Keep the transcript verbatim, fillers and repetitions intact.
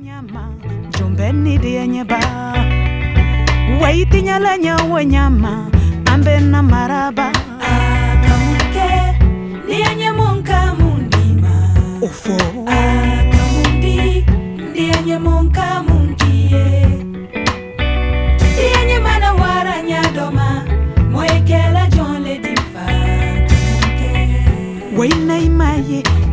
nyama jumbeni de nyeba waiti nyala nyawo nyama ambe na maraba akamuke ndiye nyemonka mundima ofo akamundi ndiye nyemonka mundiye ndiye nyemana wara nyadoma moekela John le difa waina imaye